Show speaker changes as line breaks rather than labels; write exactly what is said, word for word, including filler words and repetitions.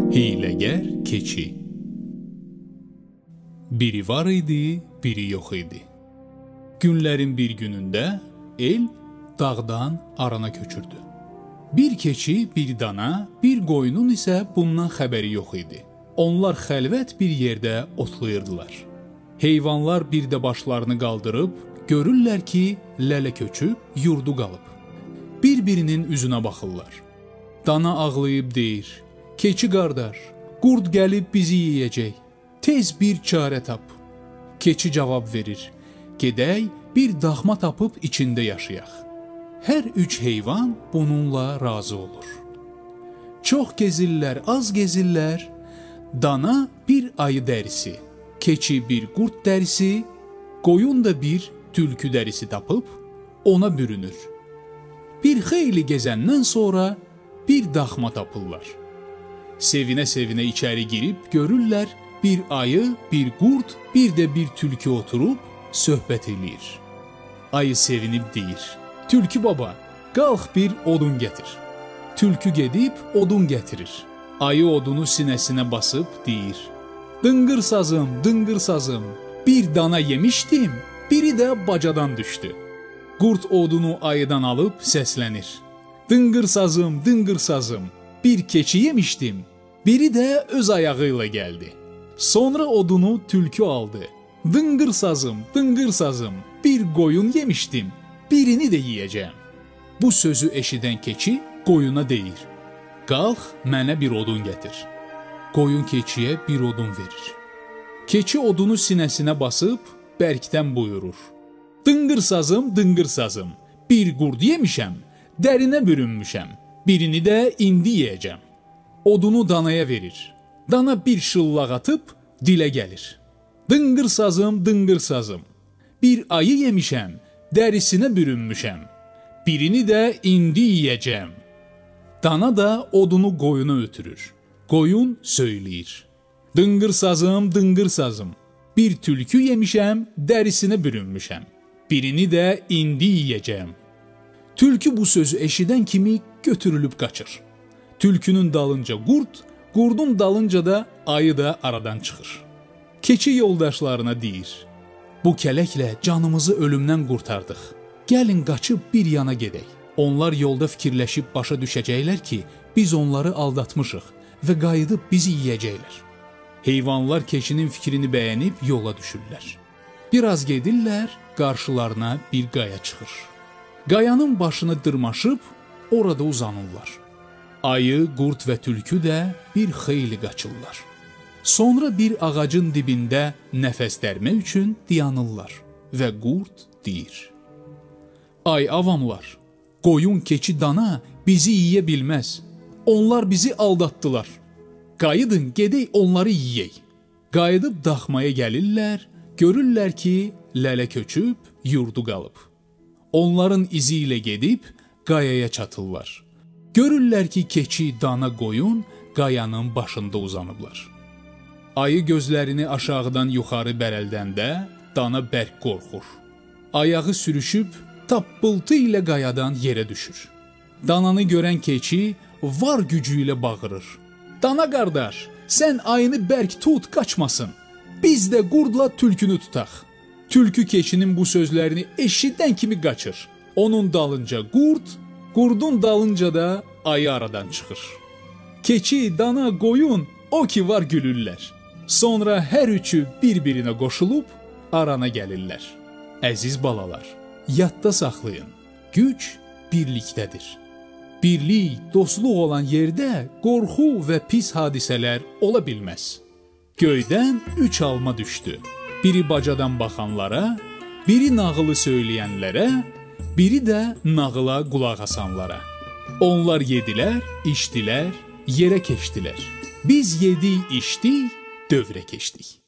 Hiyləgər keçi. Biri var idi, biri yox idi. Günlərin bir günündə el dağdan arana köçürdü. Bir keçi, bir dana, bir qoyunun isə bundan xəbəri yox idi. Onlar xəlvət bir yerdə otlayırdılar. Heyvanlar bir də başlarını qaldırıb, görürlər ki, lələ köçüb, yurdu qalıb. Bir-birinin üzünə baxırlar. Dana ağlayıb deyir: "Keçi qardaş, qurd gəlib bizi yeyəcək. Tez bir çarə tap." Keçi cavab verir: "Gedək, bir daxma tapıb içində yaşayaq." Hər üç heyvan bununla razı olur. Çox gezirlər, az gezirlər. Dana bir ayı dərisi, keçi bir qurd dərisi, qoyun da bir tülkü dərisi tapıb ona bürünür. Bir xeyli gezəndən sonra bir daxma tapırlar. Sevinə-sevinə içəri girib görürlər, bir ayı, bir qurd, bir də bir tülkü oturub söhbət eləyir. Ayı sevinib deyir: "Tülkü baba, qalx bir odun gətir." Tülkü gedib odun gətirir. Ayı odunu sinəsinə basıb deyir: "Dıngır sazım, dıngır sazım, bir dana yemişdim, biri də bacadan düşdü." Qurd odunu ayıdan alıb səslənir: "Dıngır sazım, dıngır sazım, bir keçi yemişdim, biri də öz ayağı ilə gəldi." Sonra odunu tülkü aldı: "Dıngır sazım, dıngır sazım, bir qoyun yemişdim, birini də yeyəcəm." Bu sözü eşidən keçi qoyuna deyir: "Qalx, mənə bir odun gətir." Qoyun keçiyə bir odun verir. Keçi odunu sinəsinə basıb bərkdən buyurur: "Dıngır sazım, dıngır sazım, bir qurd yemişəm, dərinə bürünmüşəm, birini də indi yeyəcəm." Odunu danaya verir. Dana bir şıllaq atıb dilə gəlir: "Dıngır sazım, dıngır sazım, bir ayı yemişəm, dərisinə bürünmüşəm, birini də indi yeyəcəm." Dana da odunu qoyuna ötürür. Qoyun söyləyir: "Dıngır sazım, dıngır sazım, bir tülkü yemişəm, dərisinə bürünmüşəm, birini də indi yeyəcəm." Tülkü bu sözü eşidən kimi götürülüb qaçır. Tülkünün dalınca qurd, qurdun dalınca da ayı da aradan çıxır. Keçi yoldaşlarına deyir: "Bu kələklə canımızı ölümdən qurtardıq. Gəlin qaçıb bir yana gedək." Onlar yolda fikirləşib başa düşəcəklər ki, biz onları aldatmışıq və qayıdıb bizi yeyəcəklər. Heyvanlar keçinin fikrini bəyənib yola düşürlər. Biraz gedirlər, qarşılarına bir qaya çıxır. Qayanın başını dırmaşıb orada uzanırlar. Ayı, qurd və tülkü də bir xeyli qaçırlar. Sonra bir ağacın dibində nəfəs dərmək üçün dayanırlar və qurd deyir: "Ay avamlar, qoyun, keçi, dana bizi yeyə bilməz. Onlar bizi aldatdılar. Qayıdın, gedək onları yeyək." Qayıdıb daxmaya gəlirlər, görürlər ki, lələ köçüb, yurdu qalıb. Onların izi ilə gedib qayaya çatırlar. Görürlər ki, keçi, dana, qoyun qayanın başında uzanıblar. Ayı gözlərini aşağıdan yuxarı bərəldəndə dana bərk qorxur. Ayağı sürüşüb tappıltı ilə qayadan yerə düşür. Dananı görən keçi var gücü ilə bağırır: "Dana qardaş, sən ayını bərk tut, qaçmasın. Biz də qurdla tülkünü tutaq." Tülkü keçinin bu sözlərini eşidən kimi qaçır. Onun dalınca qurd, qurdun dalınca da ayı aradan çıxır. Keçi, dana, qoyun o ki var gülürlər. Sonra hər üçü bir-birinə qoşulub arana gəlirlər. Əziz balalar, yadda saxlayın, güc birlikdədir. Birlik, dostluq olan yerdə qorxu və pis hadisələr ola bilməz. Göydən üç alma düşdü. Biri bacadan baxanlara, biri nağılı söyləyənlərə, biri də nağıla qulaq asanlara. Onlar yedilər, içdilər, yerə keçdilər. Biz yedik, içdik, dövrə keçdik.